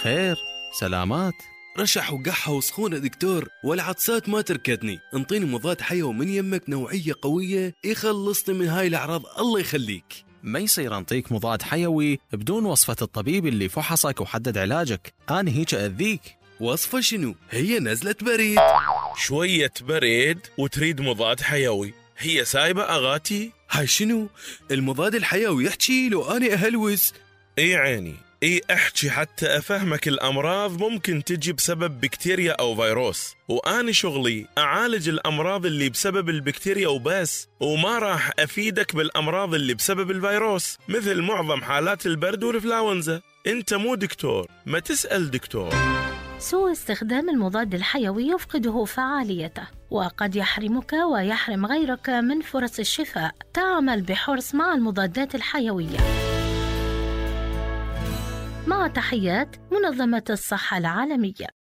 خير، سلامات. رشح وقحة وسخونة دكتور، والعطسات ما تركتني. انطيني مضاد حيوي من يمك نوعية قوية يخلصني من هاي الأعراض، الله يخليك. ما يصير أنطيك مضاد حيوي بدون وصفة الطبيب اللي فحصك وحدد علاجك. أنا هيك أذيك. وصفة شنو؟ هي نزلة بريد. شوية بريد وتريد مضاد حيوي؟ هي سايبة أغاتي؟ هاي شنو؟ المضاد الحيوي يحكي لو أنا أهلوس. اي عيني، اي احكي حتى افهمك. الامراض ممكن تجي بسبب بكتيريا او فيروس، واني شغلي اعالج الامراض اللي بسبب البكتيريا وبس، وما راح افيدك بالامراض اللي بسبب الفيروس مثل معظم حالات البرد والإنفلونزا. انت مو دكتور، ما تسأل دكتور. سوء استخدام المضاد الحيوي يفقده فعاليته، وقد يحرمك ويحرم غيرك من فرص الشفاء. تعامل بحرص مع المضادات الحيوية. مع تحيات منظمة الصحة العالمية.